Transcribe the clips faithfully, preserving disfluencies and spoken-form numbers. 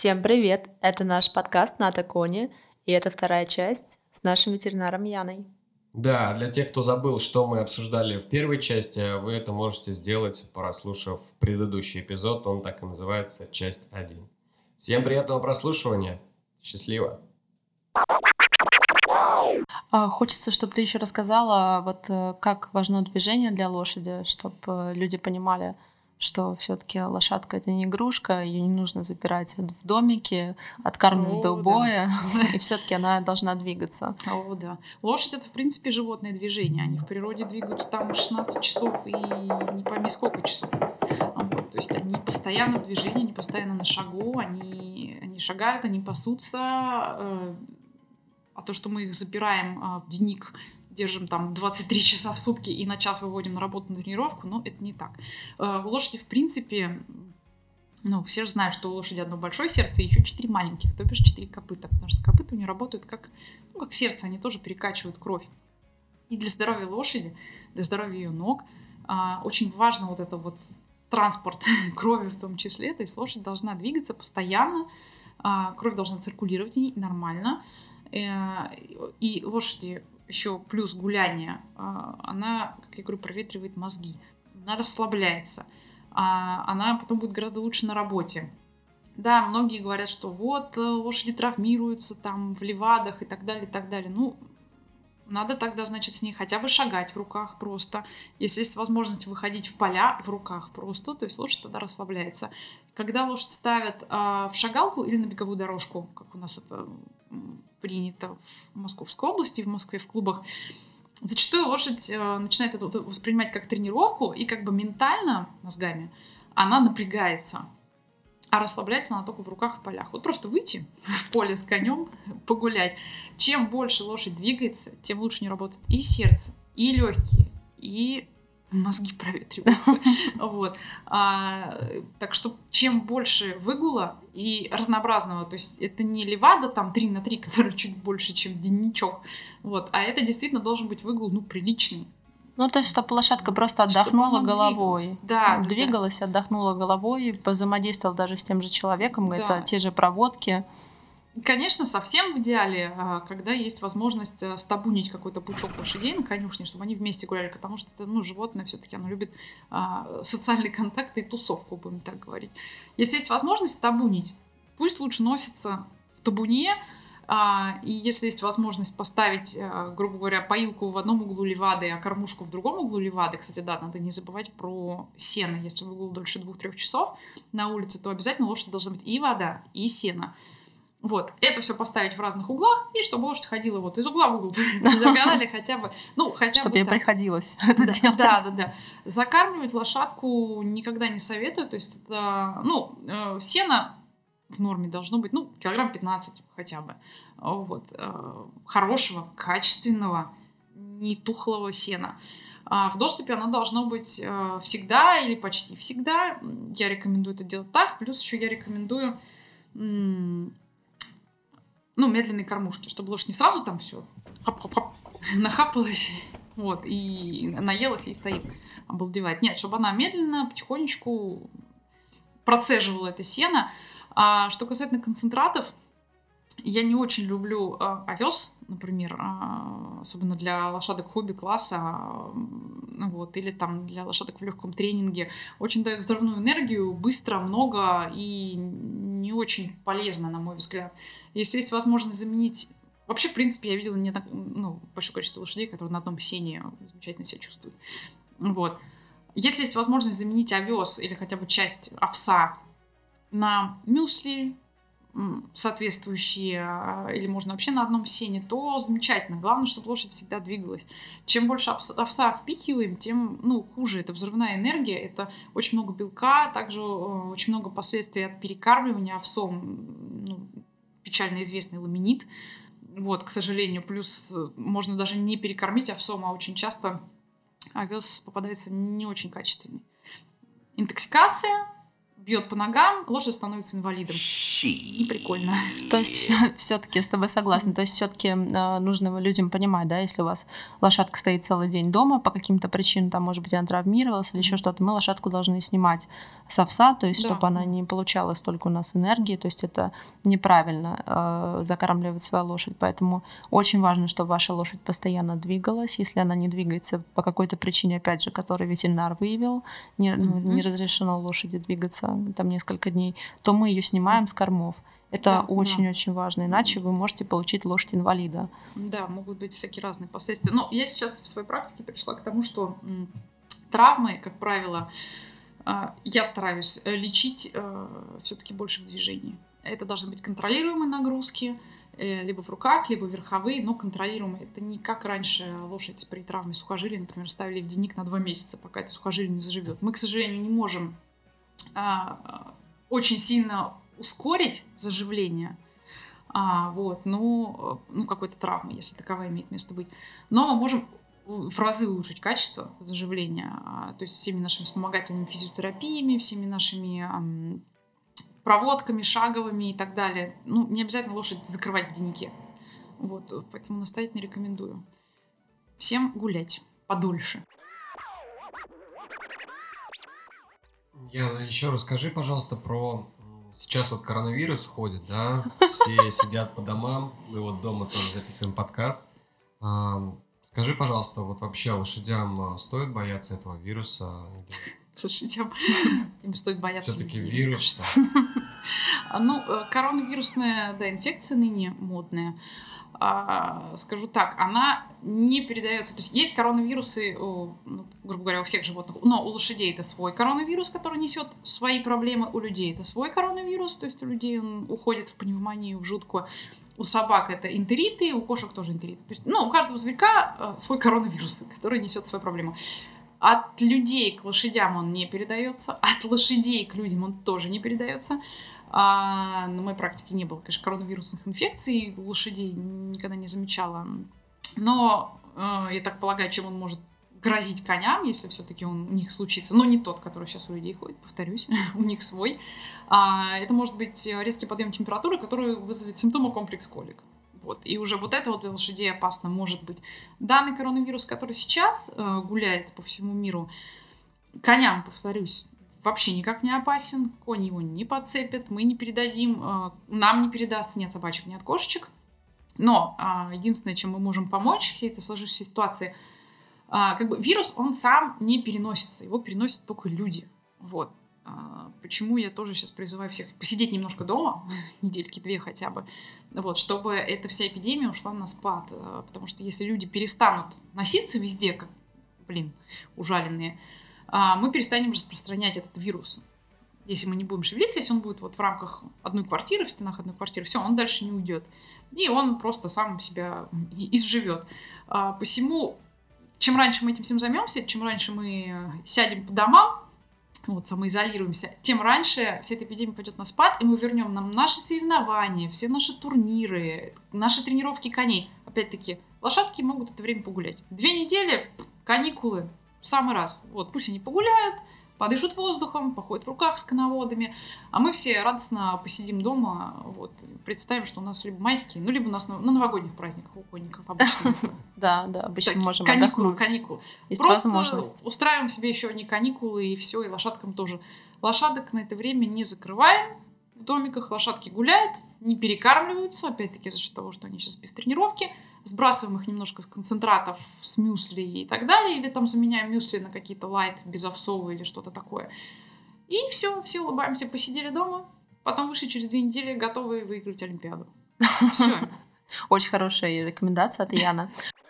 Всем привет! Это наш подкаст «Ната Кони», и это вторая часть с нашим ветеринаром Яной. Да, для тех, кто забыл, что мы обсуждали в первой части, вы это можете сделать, прослушав предыдущий эпизод. Он так и называется, часть один. Всем приятного прослушивания. Счастливо! А, Хочется, чтобы ты еще рассказала, вот э, как важно движение для лошади, чтобы люди понимали, что все-таки лошадка это не игрушка, ее не нужно запирать в домике, откармливать до О, да. убоя, и все-таки она должна двигаться. О, да. Лошадь — это, в принципе, животное движение. Они в природе двигаются там шестнадцать часов и не пойми сколько часов. Вот. То есть они постоянно в движении, они постоянно на шагу, они, они шагают, они пасутся. э, А то, что мы их запираем э, в денник, держим там двадцать три часа в сутки и на час выводим на работу, на тренировку, ну, это не так. Э, У лошади, в принципе, ну, все же знают, что у лошади одно большое сердце и еще четыре маленьких, то бишь четыре копыта, потому что копыта у нее работают как, ну, как сердце, они тоже перекачивают кровь. И для здоровья лошади, для здоровья ее ног а, очень важно вот это вот транспорт крови в том числе, то есть лошадь должна двигаться постоянно, а, кровь должна циркулировать в ней нормально, э, и лошади еще плюс гуляние, а, она, как я говорю, проветривает мозги, она расслабляется, а она потом будет гораздо лучше на работе. Да, многие говорят, что вот э, лошади травмируются там в левадах и так далее, и так далее. Ну, надо тогда, значит, с ней хотя бы шагать в руках просто. Если есть возможность выходить в поля в руках просто, то есть лошадь тогда расслабляется. Когда лошадь ставят а, в шагалку или на беговую дорожку, как у нас это м, принято в Московской области, в Москве в клубах, зачастую лошадь э, начинает это вот воспринимать как тренировку, и как бы ментально, мозгами, она напрягается. А расслабляется она только в руках в полях. Вот просто выйти в поле с конем, погулять. Чем больше лошадь двигается, тем лучше у нее работает и сердце, и легкие, и мозги проветриваются. Вот. А, так что чем больше выгула и разнообразного, то есть это не левада там три на три, который чуть больше, чем денничок, вот, а это действительно должен быть выгул, ну, приличный. Ну, то есть, чтобы лошадка просто Чтобы отдохнула она головой. двигалась. Да, Ну, да, двигалась, отдохнула головой, позаимодействовала даже с тем же человеком, Да. это те же проводки. И, конечно, совсем в идеале, а, когда есть возможность а, стабунить какой-то пучок лошадей на конюшне, чтобы они вместе гуляли, потому что это, ну, животное все-таки оно любит а, социальный контакт и тусовку, будем так говорить. Если есть возможность стабунить, пусть лучше носится в табуне, а, и если есть возможность поставить, а, грубо говоря, поилку в одном углу левады, а кормушку в другом углу левады, кстати, да, надо не забывать про сено. Если выгул дольше двух-трех часов на улице, то обязательно лошадь должна быть и вода, и сено. Вот, это все поставить в разных углах, и чтобы лошадь ходила вот из угла в угол по диагонали хотя бы, ну, хотя Чтобы бы ей так. приходилось это Да, делать. да, да, да. Закармливать лошадку никогда не советую, то есть это, ну, э, сено в норме должно быть, ну, килограмм пятнадцать хотя бы, вот, э, хорошего, качественного, не тухлого сена. А в доступе оно должно быть э, всегда или почти всегда. Я рекомендую это делать так, плюс еще я рекомендую м, ну, медленные кормушки, чтобы лошадь не сразу там все хап-хап-хап нахапалась, вот, и наелась и стоит, обалдевает. Нет, чтобы она медленно, потихонечку процеживала это сено. А что касательно концентратов, я не очень люблю э, овес, например, э, особенно для лошадок хобби-класса, э, вот, или там для лошадок в легком тренинге. Очень дает взрывную энергию, быстро, много и не очень полезно, на мой взгляд. Если есть возможность заменить... Вообще, в принципе, я видела не так, ну, большое количество лошадей, которые на одном сене замечательно себя чувствуют. Вот. Если есть возможность заменить овес или хотя бы часть овса на мюсли, соответствующие, или можно вообще на одном сене, то замечательно. Главное, чтобы лошадь всегда двигалась. Чем больше овса впихиваем, тем, ну, хуже. Это взрывная энергия, это очень много белка, также очень много последствий от перекармливания овсом, ну, печально известный ламинит. Вот, к сожалению, плюс можно даже не перекормить овсом, а очень часто овес попадается не очень качественный. Интоксикация, бьет по ногам, лошадь становится инвалидом. И прикольно. То есть все-таки с тобой согласна. Mm-hmm. То есть все-таки э, нужно людям понимать, да, если у вас лошадка стоит целый день дома по каким-то причинам, там, может быть, она травмировалась или еще что-то, мы лошадку должны снимать с овса, то есть да. чтобы она не получала столько у нас энергии, то есть это неправильно э, закармливать свою лошадь. Поэтому очень важно, чтобы ваша лошадь постоянно двигалась. Если она не двигается по какой-то причине, опять же, которую ветеринар выявил, не, mm-hmm. ну, не разрешено лошади двигаться там несколько дней, то мы ее снимаем с кормов. Это очень-очень да, да. важно, иначе вы можете получить лошадь инвалида. Да, могут быть всякие разные последствия. Но я сейчас в своей практике пришла к тому, что м, травмы, как правило, э, я стараюсь лечить э, все-таки больше в движении. Это должны быть контролируемые нагрузки, э, либо в руках, либо верховые, но контролируемые. Это не как раньше лошадь при травме сухожилия, например, ставили в денник на два месяца, пока это сухожилие не заживет. Мы, к сожалению, не можем очень сильно ускорить заживление, а, вот, ну, ну, какой-то травмы, если таковая имеет место быть. Но мы можем в разы улучшить качество заживления, а, то есть всеми нашими вспомогательными физиотерапиями, всеми нашими ам, проводками, шаговыми и так далее. Ну, не обязательно лошадь закрывать в деннике. Вот, поэтому настоятельно рекомендую. Всем гулять подольше. Яна, еще расскажи, пожалуйста, про... Сейчас вот коронавирус ходит, да? Все сидят по домам. Мы вот дома тоже записываем подкаст. Скажи, пожалуйста, вот вообще лошадям стоит бояться этого вируса? Лошадям им стоит бояться. Все-таки вирус. Ну, коронавирусная, да, инфекция ныне модная. А, скажу так, она не передается. То есть есть коронавирусы, у, грубо говоря, у всех животных, но у лошадей это свой коронавирус, который несет свои проблемы, у людей это свой коронавирус, то есть у людей он уходит в пневмонию, в жуткую. У собак это энтериты, у кошек тоже энтериты. То есть, ну, у каждого зверька свой коронавирус, который несет свои проблемы. От людей к лошадям он не передается, от лошадей к людям он тоже не передается. А, на моей практике не было, конечно, коронавирусных инфекций, у лошадей никогда не замечала. Но э, я так полагаю, чем он может грозить коням, если все-таки он у них случится, но не тот, который сейчас у людей ходит, повторюсь, у них свой. А, это может быть резкий подъем температуры, который вызовет симптомы комплекс колик. Вот. И уже вот это вот для лошадей опасно может быть. Данный коронавирус, который сейчас э, гуляет по всему миру, коням, повторюсь, вообще никак не опасен, конь его не подцепит, мы не передадим, э, нам не передастся ни от собачек, ни от кошечек. Но э, единственное, чем мы можем помочь всей этой сложившейся ситуации, э, как бы вирус, он сам не переносится, его переносят только люди. Вот. Э, почему я тоже сейчас призываю всех посидеть немножко дома, недельки-две хотя бы, вот, чтобы эта вся эпидемия ушла на спад. Э, потому что если люди перестанут носиться везде, как, блин, ужаленные, мы перестанем распространять этот вирус. Если мы не будем шевелиться, если он будет вот в рамках одной квартиры, в стенах одной квартиры, все, он дальше не уйдет. И он просто сам себя изживет. Посему, чем раньше мы этим всем займемся, чем раньше мы сядем по домам, вот, самоизолируемся, тем раньше вся эта эпидемия пойдет на спад, и мы вернем нам наши соревнования, все наши турниры, наши тренировки коней. Опять-таки, лошадки могут это время погулять. Две недели, каникулы, в самый раз. Вот, пусть они погуляют, подышат воздухом, походят в руках с коноводами, а мы все радостно посидим дома, вот, представим, что у нас либо майские, ну, либо у нас на, на новогодних праздниках у конников обычно. Да, да, обычно можем отдохнуть. Каникулы, есть возможность. Устраиваем себе еще одни каникулы, и все, и лошадкам тоже. Лошадок на это время не закрываем, в домиках лошадки гуляют, не перекармливаются, опять-таки за счет того, что они сейчас без тренировки, сбрасываем их немножко с концентратов, с мюсли и так далее, или там заменяем мюсли на какие-то лайт, безовсовые или что-то такое. И все, все улыбаемся, посидели дома, потом вышли через две недели, готовы выиграть Олимпиаду. Все. Очень хорошая рекомендация от Яны.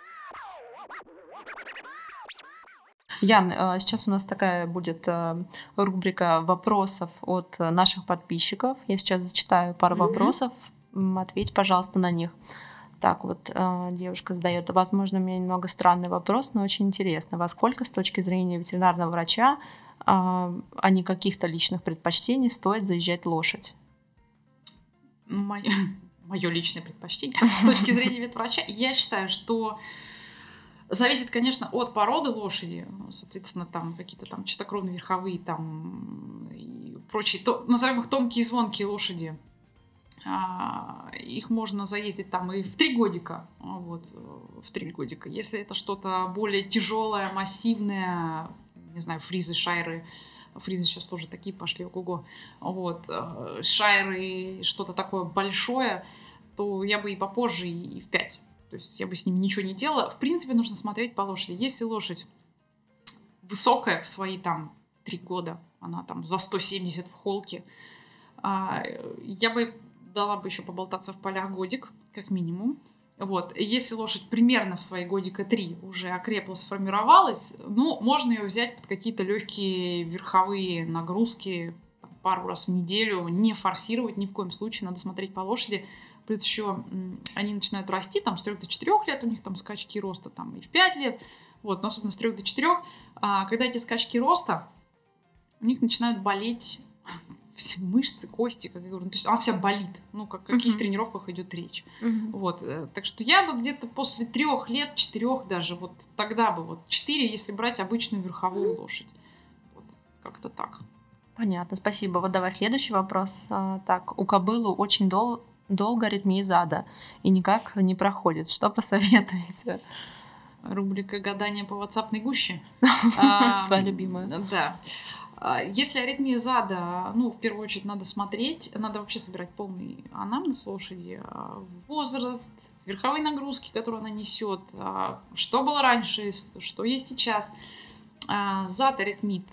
Ян, сейчас у нас такая будет рубрика вопросов от наших подписчиков. Я сейчас зачитаю пару mm-hmm. вопросов. Ответь, пожалуйста, на них. Так вот, девушка задает, возможно, у меня немного странный вопрос, но очень интересно. Во сколько с точки зрения ветеринарного врача, а не каких-то личных предпочтений, стоит заезжать лошадь? Мое, мое личное предпочтение с точки зрения ветврача, я считаю, что зависит, конечно, от породы лошади. Соответственно, там какие-то там чистокровные верховые, там и прочие, то, назовем их тонкие и звонкие лошади, а, их можно заездить там и в три годика, вот, в три годика. Если это что-то более тяжелое, массивное, не знаю, фризы, шайры, фризы сейчас тоже такие пошли, ого-го, вот, шайры, что-то такое большое, то я бы и попозже, и в пять. То есть я бы с ними ничего не делала. В принципе, нужно смотреть по лошади. Если лошадь высокая в свои там три года, она там за сто семьдесят в холке, я бы дала бы еще поболтаться в полях годик, как минимум. Вот. Если лошадь примерно в свои годика три уже окрепла, сформировалась, ну, можно ее взять под какие-то легкие верховые нагрузки пару раз в неделю, не форсировать ни в коем случае, надо смотреть по лошади. Плюс еще они начинают расти там с трёх до четырёх лет, у них там скачки роста там и в пять лет, вот, но особенно с трёх до четырёх. А когда эти скачки роста, у них начинают болеть все мышцы, кости, как я говорю, ну, то есть она вся болит, ну, как, о каких uh-huh. тренировках идет речь. Uh-huh. Вот, так что я бы где-то после трех лет, четырех даже, вот тогда бы, вот четыре, если брать обычную верховую лошадь. Вот, как-то так. Понятно, спасибо. Вот давай следующий вопрос. Так, у кобылы очень дол- долго аритмия зада и никак не проходит. Что посоветуете? Рубрика «Гадание по ватсапной гуще». Твоя любимая. Да. Если аритмия зада, ну, в первую очередь надо смотреть, надо вообще собирать полный анамнез лошади, возраст, верховые нагрузки, которые она несет, что было раньше, что есть сейчас. Зад аритмит,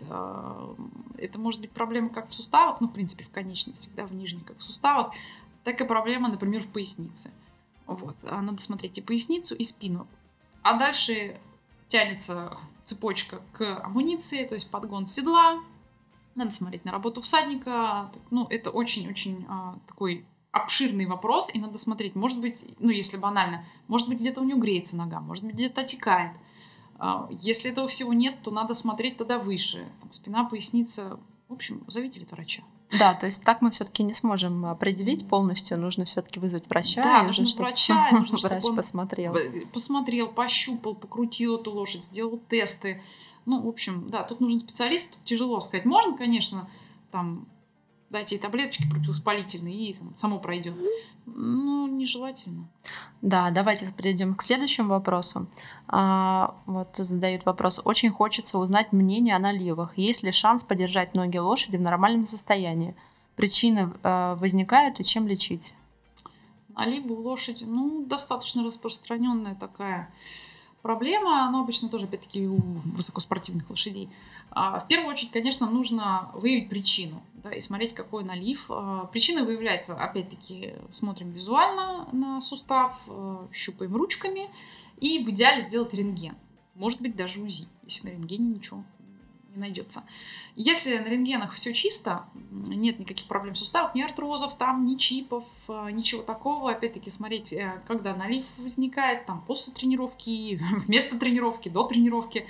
это может быть проблема как в суставах, ну, в принципе, в конечностях, да, в нижних, как в суставах, так и проблема, например, в пояснице. Вот, надо смотреть и поясницу, и спину. А дальше тянется цепочка к амуниции, то есть подгон седла. Надо смотреть на работу всадника. Ну, это очень-очень а, такой обширный вопрос, и надо смотреть. Может быть, ну, если банально, может быть, где-то у него греется нога, может быть, где-то отекает. А, если этого всего нет, то надо смотреть тогда выше. Там, спина, поясница. В общем, зовите ветврача. Да, то есть так мы все-таки не сможем определить полностью. Нужно все-таки вызвать врача. Да, нужно, нужно врача. Нужно, врач чтобы он посмотрел. Посмотрел, пощупал, покрутил эту лошадь, сделал тесты. Ну, в общем, да, тут нужен специалист. Тут тяжело сказать. Можно, конечно, там, дать ей таблеточки противовоспалительные, и там, само пройдет. Ну, нежелательно. Да, давайте перейдем к следующему вопросу. А, вот задают вопрос. Очень хочется узнать мнение о наливах. Есть ли шанс поддержать ноги лошади в нормальном состоянии? Причины э, возникают и чем лечить? Наливы у лошади, ну, достаточно распространенная такая проблема, но обычно тоже, опять-таки, у высокоспортивных лошадей. В первую очередь, конечно, нужно выявить причину, да, и смотреть, какой налив. Причина выявляется, опять-таки, смотрим визуально на сустав, щупаем ручками и в идеале сделать рентген. Может быть, даже УЗИ, если на рентгене ничего не найдется. Если на рентгенах все чисто, нет никаких проблем в суставах, ни артрозов, там, ни чипов, ничего такого. Опять-таки смотреть, когда налив возникает, там, после тренировки, вместо тренировки, до тренировки.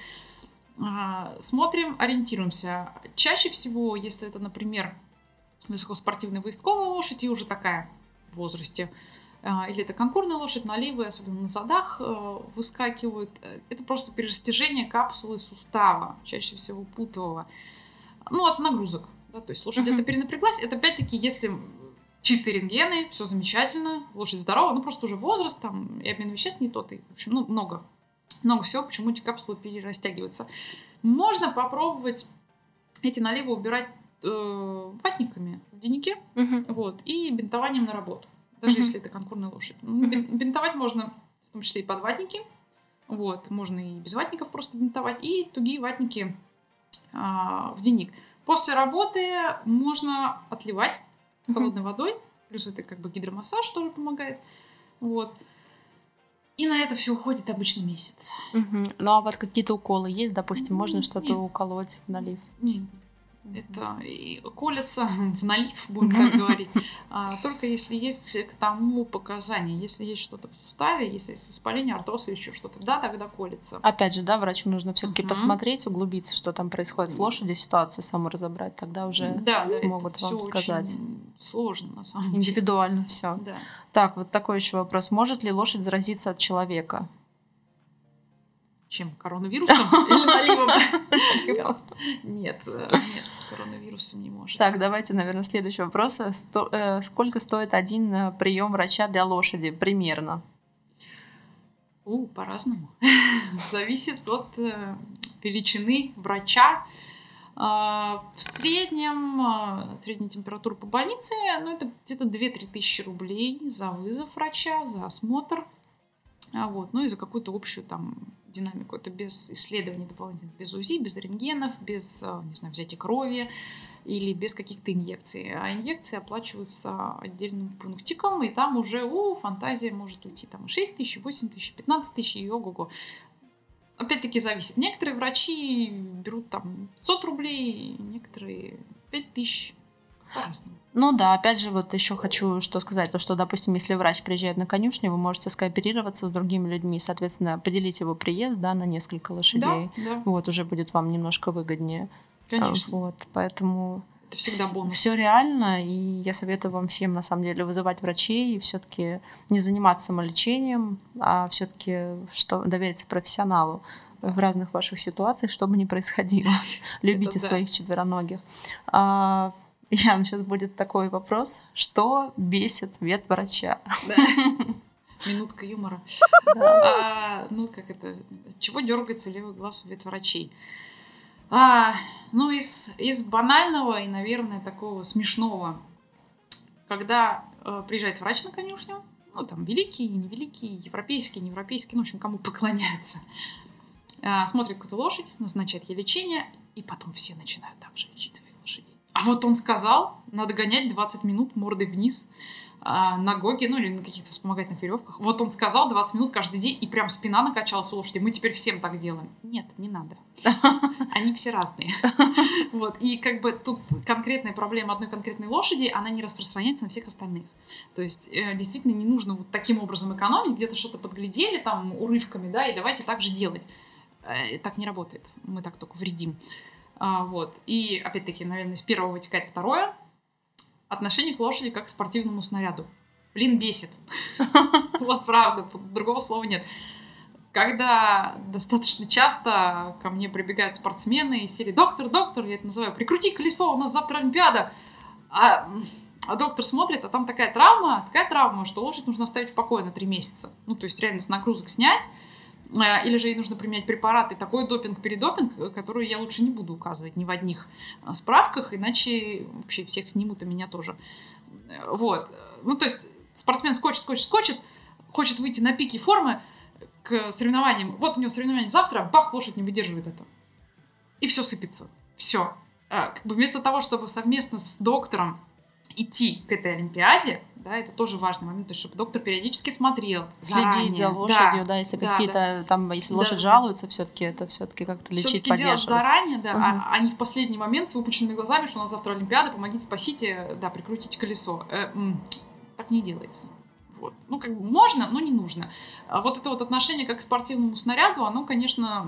Смотрим, ориентируемся. Чаще всего, если это, например, высокоспортивная выездковая лошадь и уже такая в возрасте, или это конкурная лошадь, наливы, особенно на задах, выскакивают. Это просто перерастяжение капсулы сустава, чаще всего путового. Ну, от нагрузок. Да, то есть лошадь uh-huh. это перенапряглась. Это опять-таки, если чистые рентгены, все замечательно, лошадь здорова, ну просто уже возраст, там, и обмен веществ не тот, и, в общем, ну, много. Много всего, почему эти капсулы перерастягиваются. Можно попробовать эти наливы убирать э, ватниками в деннике, uh-huh. вот, и бинтованием на работу. Даже uh-huh. если это конкурная лошадь. Бинтовать можно в том числе и под ватники. Вот, можно и без ватников просто бинтовать. И тугие ватники а, в денник. После работы можно отливать uh-huh. холодной водой. Плюс это как бы гидромассаж тоже помогает. Вот. И на это все уходит обычно месяц. Uh-huh. Ну а вот какие-то уколы есть? Допустим, можно mm-hmm. что-то Нет. уколоть в налив? Нет. Это и колется в налив, будем так говорить, а, только если есть к тому показания. Если есть что-то в суставе, если есть воспаление, артроз или еще что-то, да, тогда колется. Опять же, да, врачу нужно все-таки uh-huh. посмотреть, углубиться, что там происходит с лошадью, ситуацию саму разобрать, тогда уже да, смогут это вам сказать. Очень сложно, на самом деле. Индивидуально все. Да. Так, вот такой еще вопрос. Может ли лошадь заразиться от человека? Чем? Коронавирусом или наливом? Нет, нет, коронавирусом не может. Так, давайте, наверное, следующий вопрос. Сто, э, сколько стоит один прием врача для лошади примерно? У, по-разному. Зависит от э, величины врача. Э, в среднем э, средняя температура по больнице, ну, это где-то две-три тысячи рублей за вызов врача, за осмотр. А вот, ну и за какую-то общую там динамику. Это без исследований дополнительных, без УЗИ, без рентгенов, без, не знаю, взятия крови или без каких-то инъекций. А инъекции оплачиваются отдельным пунктиком, и там уже, у, фантазия может уйти там шесть тысяч, восемь тысяч, пятнадцать тысяч, и ого-го. Опять-таки зависит. Некоторые врачи берут там пятьсот рублей, некоторые пять тысяч. По-разному. Ну да, опять же, вот еще хочу что сказать, то что, допустим, если врач приезжает на конюшню, вы можете скооперироваться с другими людьми, соответственно, поделить его приезд, да, на несколько лошадей. Да, да. Вот, уже будет вам немножко выгоднее. Конечно. Вот, поэтому это всегда бонус. Все реально, и я советую вам всем, на самом деле, вызывать врачей и все-таки не заниматься самолечением, а все-таки что довериться профессионалу в разных ваших ситуациях, что бы ни происходило. Любите своих четвероногих. Ян, сейчас будет такой вопрос. Что бесит ветврача? Да. Минутка юмора. Да. А, ну, как это? Чего дергается левый глаз у ветврачей? А, ну, из, из банального и, наверное, такого смешного. Когда э, приезжает врач на конюшню, ну, там, великий, невеликий, европейский, неевропейский, ну, в общем, кому поклоняются, э, смотрит какую-то лошадь, назначает ей лечение, и потом все начинают так же лечить своих лошадей. А вот он сказал, надо гонять двадцать минут мордой вниз а, на гоге, ну или на каких-то вспомогательных веревках. Вот он сказал двадцать минут каждый день, и прям спина накачалась у лошади. Мы теперь всем так делаем. Нет, не надо. Они все разные. Вот. И как бы тут конкретная проблема одной конкретной лошади, она не распространяется на всех остальных. То есть действительно не нужно вот таким образом экономить, где-то что-то подглядели там урывками, да, и давайте так же делать. Так не работает. Мы так только вредим. А, вот. И, опять-таки, наверное, с первого вытекает второе. Отношение к лошади как к спортивному снаряду. Блин, бесит. Вот правда, другого слова нет. Когда достаточно часто ко мне прибегают спортсмены из серии «Доктор, доктор», я это называю, «Прикрути колесо, у нас завтра Олимпиада». А, а доктор смотрит, а там такая травма, такая травма, что лошадь нужно оставить в покое на три месяца. Ну, то есть реально с нагрузок снять. Или же ей нужно применять препараты, такой допинг-передопинг, который я лучше не буду указывать ни в одних справках, иначе вообще всех снимут, и меня тоже. Вот. Ну, то есть спортсмен скочит, скочит, скочит, хочет выйти на пике формы к соревнованиям. Вот у него соревнование завтра, бах, лошадь не выдерживает это. И все сыпется. Все. Как бы вместо того, чтобы совместно с доктором идти к этой Олимпиаде, да, это тоже важный момент, то есть, чтобы доктор периодически смотрел, следить заранее. за лошадью, да, да если да, какие-то да. там, если да, лошадь да. жалуется, все-таки это все-таки как-то лечить, все-таки поддерживать. делать заранее, да, угу. а, а не в последний момент с выпученными глазами, что у нас завтра Олимпиада, помогите, спасите, да, прикрутите колесо. Э, м, так не делается. Вот. Ну, как бы можно, но не нужно. А вот это вот отношение как к спортивному снаряду, оно, конечно,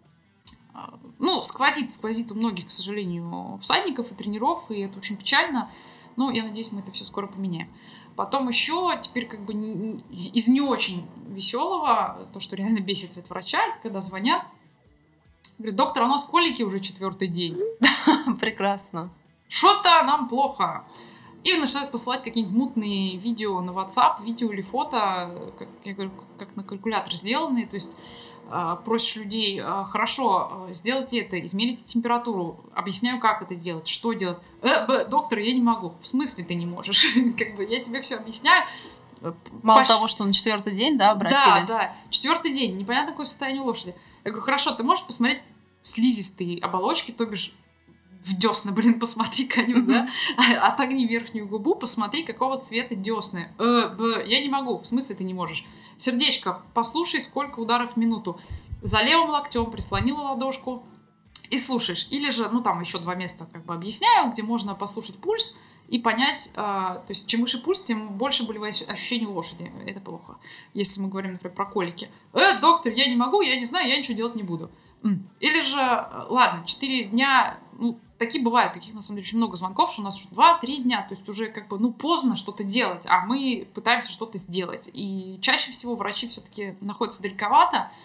ну, сквозит, сквозит у многих, к сожалению, всадников и тренеров, и это очень печально. Но я надеюсь, мы это все скоро поменяем. Потом еще, теперь как бы не, из не очень веселого, то, что реально бесит ветврача, это когда звонят, говорят, доктор, у нас колики уже четвертый день. Прекрасно. Что-то нам плохо. И начинают посылать какие-нибудь мутные видео на WhatsApp, видео или фото, как, я говорю, как на калькулятор сделанные, то есть просишь людей, хорошо, сделайте это, измерите температуру, объясняю, как это делать, что делать. Э, б, доктор, я не могу. В смысле ты не можешь? Как бы я тебе все объясняю. Мало Пош... того, что на четвертый день, да, обратились? Да, да. Четвертый день, непонятно, какое состояние лошади. Я говорю, хорошо, ты можешь посмотреть слизистые оболочки, то бишь в десна, блин, посмотри коню, да? Отогни верхнюю губу, посмотри, какого цвета десны. Э, б, я не могу. В смысле ты не можешь? Сердечко, послушай, сколько ударов в минуту. За левым локтем прислонила ладошку и слушаешь. Или же, ну там еще два места как бы объясняю, где можно послушать пульс и понять, э, то есть чем выше пульс, тем больше болевые ощущения у лошади. Это плохо. Если мы говорим, например, про колики. Э, доктор, я не могу, я не знаю, я ничего делать не буду. Или же, ладно, четыре дня, ну, такие бывают, таких на самом деле очень много звонков, что у нас уже два-три дня, то есть уже как бы, ну, поздно что-то делать, а мы пытаемся что-то сделать. И чаще всего врачи все-таки находятся далековато,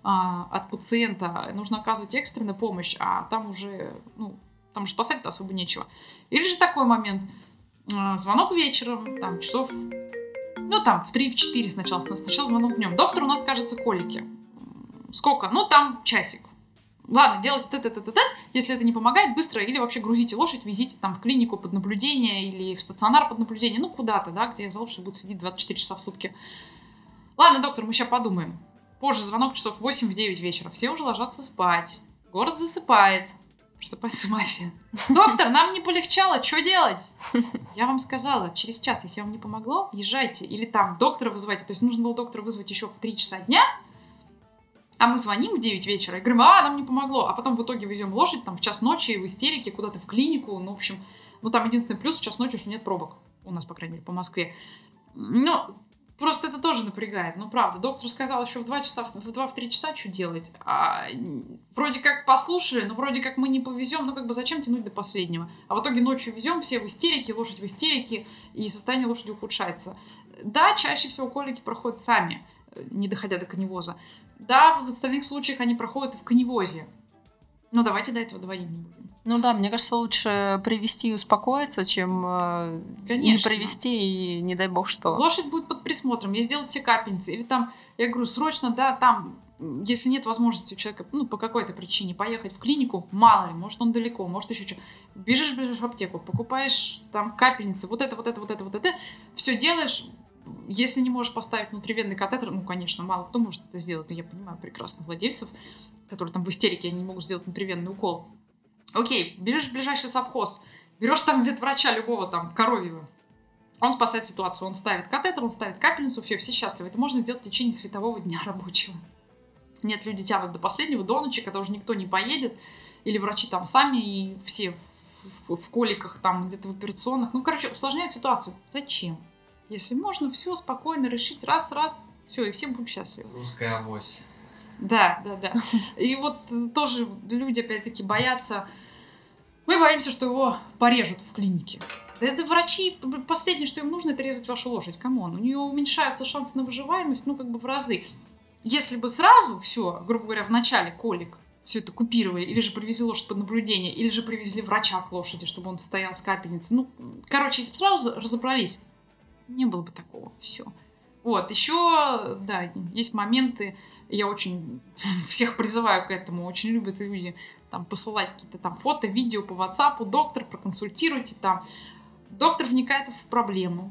а, от пациента, нужно оказывать экстренную помощь, а там уже, ну, там же спасать-то особо нечего. Или же такой момент, а, звонок вечером, там, часов, ну, там, в три-четыре сначала, сначала звонок днем. Доктор, у нас, кажется, колики. Сколько? Ну, там, часик. Ладно, делайте т-т-т-т-т, если это не помогает, быстро, или вообще грузите лошадь, везите там в клинику под наблюдение, или в стационар под наблюдение, ну, куда-то, да, где за лошадь будет сидеть двадцать четыре часа в сутки. Ладно, доктор, мы сейчас подумаем. Позже звонок часов в восемь-девять вечера. Все уже ложатся спать. Город засыпает. Просыпается мафия. Доктор, нам не полегчало, что делать? Я вам сказала, через час, если вам не помогло, езжайте. Или там доктора вызывайте. То есть нужно было доктора вызвать еще в три часа дня, а мы звоним в девять вечера и говорим, а, нам не помогло. А потом в итоге везем лошадь там в час ночи в истерике куда-то в клинику. Ну, в общем, ну там единственный плюс, в час ночи уж нет пробок. У нас, по крайней мере, по Москве. Ну, просто это тоже напрягает. Ну, правда, доктор сказал еще в два часа, в два-три часа, что делать? А, вроде как послушали, но вроде как мы не повезем, ну, как бы зачем тянуть до последнего? А в итоге ночью везем, все в истерике, лошадь в истерике, и состояние лошади ухудшается. Да, чаще всего колики проходят сами, не доходя до каневоза. Да, в остальных случаях они проходят и в каневозе. Но давайте до этого доводить не будем. Ну да, мне кажется, лучше привести и успокоиться, чем э, не привести и не дай бог что. Лошадь будет под присмотром, ей сделают все капельницы. Или там, я говорю, срочно, да, там, если нет возможности у человека, ну, по какой-то причине поехать в клинику, мало ли, может, он далеко, может, еще что. Бежишь, бежишь в аптеку, покупаешь там капельницы, вот это, вот это, вот это, вот это, все делаешь. Если не можешь поставить внутривенный катетер, ну, конечно, мало кто может это сделать, но я понимаю прекрасно владельцев, которые там в истерике, они не могут сделать внутривенный укол. Окей, бежишь в ближайший совхоз, берешь там ветврача любого там, коровьего, он спасает ситуацию, он ставит катетер, он ставит капельницу, все, все счастливы. Это можно сделать в течение светового дня рабочего. Нет, люди тянут до последнего, до ночи, когда уже никто не поедет, или врачи там сами, и все в, в, в коликах, там где-то в операционных. Ну, короче, усложняют ситуацию. Зачем? Если можно все спокойно решить раз-раз, все, и все будут счастливы. Русская авось. Да, да, да. И вот тоже люди, опять-таки, боятся. Мы боимся, что его порежут в клинике. Да это врачи, последнее, что им нужно, это резать вашу лошадь. Камон, у нее уменьшаются шансы на выживаемость, ну, как бы в разы. Если бы сразу все, грубо говоря, в начале колик, все это купировали, или же привезли лошадь под наблюдение, или же привезли врача к лошади, чтобы он стоял с капельницей. Ну, короче, если бы сразу разобрались, не было бы такого. Все. Вот, еще, да, есть моменты, я очень всех призываю к этому, очень любят люди там посылать какие-то там фото, видео по WhatsApp, доктор, проконсультируйте там. Доктор вникает в проблему.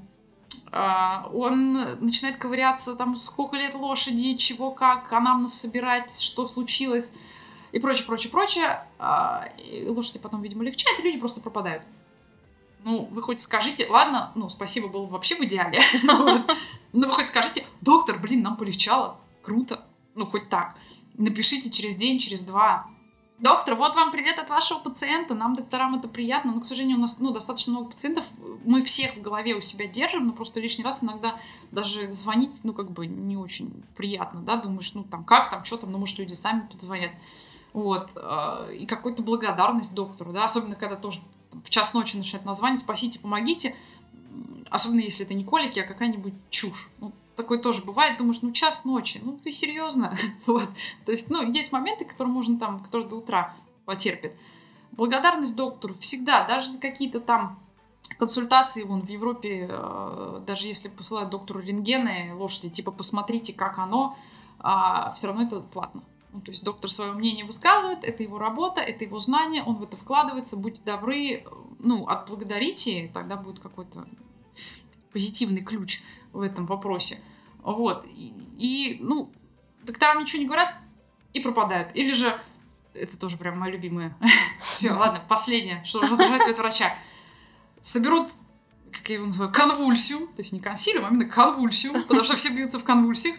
Он начинает ковыряться, там, сколько лет лошади, чего, как, анамнез собирать, что случилось, и прочее, прочее, прочее. И лошади потом, видимо, легчают, и люди просто пропадают. Ну, вы хоть скажите, ладно, ну, спасибо было бы вообще в идеале, но вы хоть скажите, доктор, блин, нам полегчало, круто, ну, хоть так. Напишите через день, через два. Доктор, вот вам привет от вашего пациента, нам, докторам, это приятно, но, к сожалению, у нас, ну, достаточно много пациентов, мы всех в голове у себя держим, но просто лишний раз иногда даже звонить, ну, как бы не очень приятно, да, думаешь, ну, там, как там, что там, ну, может, люди сами подзвонят, вот, и какую-то благодарность доктору, да, особенно, когда тоже в час ночи начинает название, спасите, помогите, особенно если это не колики, а какая-нибудь чушь, ну, такое тоже бывает, думаешь, ну, час ночи, ну, ты серьезно? Вот. То есть, ну, есть моменты, которые можно там, которые до утра потерпят. Благодарность доктору всегда, даже за какие-то там консультации, вон, в Европе, э, даже если посылают доктору рентгены лошади, типа, посмотрите, как оно, э, все равно это платно. Ну, то есть доктор свое мнение высказывает, это его работа, это его знание, он в это вкладывается, будьте добры, ну, отблагодарите, тогда будет какой-то позитивный ключ в этом вопросе. Вот. И, и, ну, докторам ничего не говорят и пропадают. Или же, это тоже прям моя любимая. Все, ладно, последнее, что раздражает от врача. Соберут, как я его называю, конвульсию, то есть не консилиум, а именно конвульсию, потому что все бьются в конвульсиях.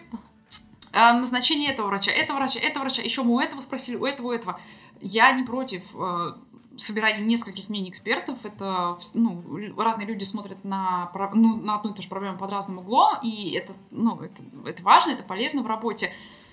А назначение этого врача, этого врача, этого врача, еще мы у этого спросили, у этого, у этого. Я не против собирания нескольких мнений экспертов. Это, ну, разные люди смотрят на, ну, на одну и ту же проблему под разным углом, и это, ну, это, это важно, это полезно в работе.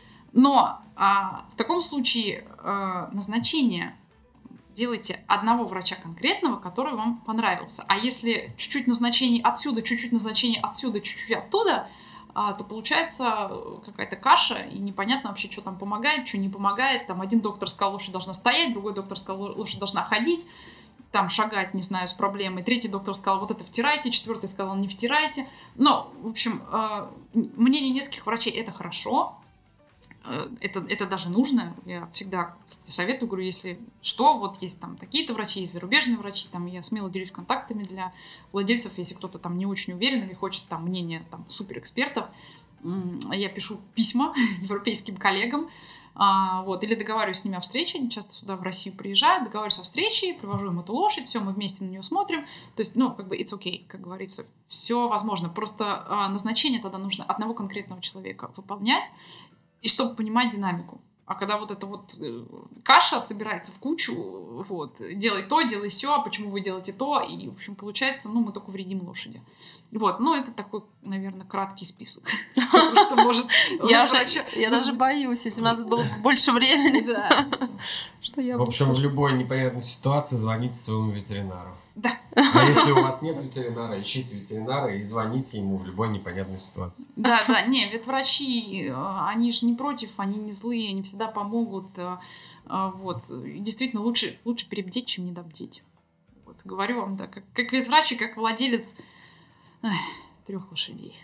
Но а, в таком случае а, назначение делайте одного врача конкретного, который вам понравился. А если чуть-чуть назначений отсюда, чуть-чуть назначений отсюда, чуть-чуть оттуда, а, то получается какая-то каша, и непонятно вообще, что там помогает, что не помогает. Там один доктор сказал, лошадь должна стоять, другой доктор сказал, лошадь должна ходить, там шагать, не знаю, с проблемой. Третий доктор сказал, вот это втирайте, четвертый сказал, не втирайте. Но, в общем, э, мнение нескольких врачей — это хорошо, э, это, это даже нужно. Я всегда советую, говорю, если что, вот есть там такие-то врачи, есть зарубежные врачи, там я смело делюсь контактами для владельцев, если кто-то там не очень уверен или хочет там мнение там суперэкспертов, я пишу письма европейским коллегам, а, вот, или договариваюсь с ними о встрече, они часто сюда в Россию приезжают, договариваюсь о встрече, привожу им эту лошадь, все, мы вместе на нее смотрим, то есть, ну, как бы it's okay, как говорится, все возможно, просто а, назначение тогда нужно одного конкретного человека выполнять, и чтобы понимать динамику. А когда вот эта вот э, каша собирается в кучу, вот, делай то, делай сё, а почему вы делаете то, и, в общем, получается, ну, мы только вредим лошади. Вот, ну, это такой, наверное, краткий список. Что может... Я даже боюсь, если у нас было больше времени. Да. В общем, в любой непонятной ситуации звоните своему ветеринару. Да. А если у вас нет ветеринара, ищите ветеринара и звоните ему в любой непонятной ситуации. Да, да, не, ветврачи, они же не против, они не злые, они всегда помогут. Вот. Действительно, лучше, лучше перебдеть, чем недобдеть. Вот. Говорю вам, да, как, как ветврач и как владелец эх, трех лошадей.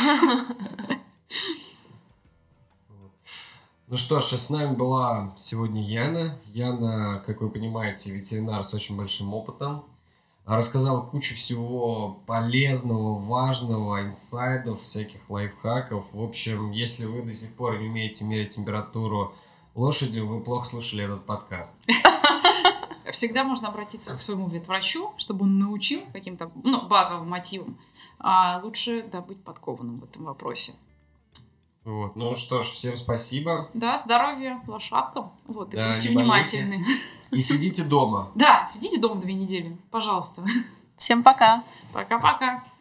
Ну что ж, с нами была сегодня Яна. Яна, как вы понимаете, ветеринар с очень большим опытом. Рассказала кучу всего полезного, важного, инсайдов, всяких лайфхаков. В общем, если вы до сих пор не умеете мерить температуру лошади, вы плохо слушали этот подкаст. Всегда можно обратиться к своему ветврачу, чтобы он научил каким-то, ну, базовым мотивам. А лучше, да, быть подкованным в этом вопросе. Вот. Ну что ж, всем спасибо. Да, здоровья лошадкам. Вот, и да, будьте внимательны. И сидите дома. Да, сидите дома две недели, пожалуйста. Всем пока. Пока-пока.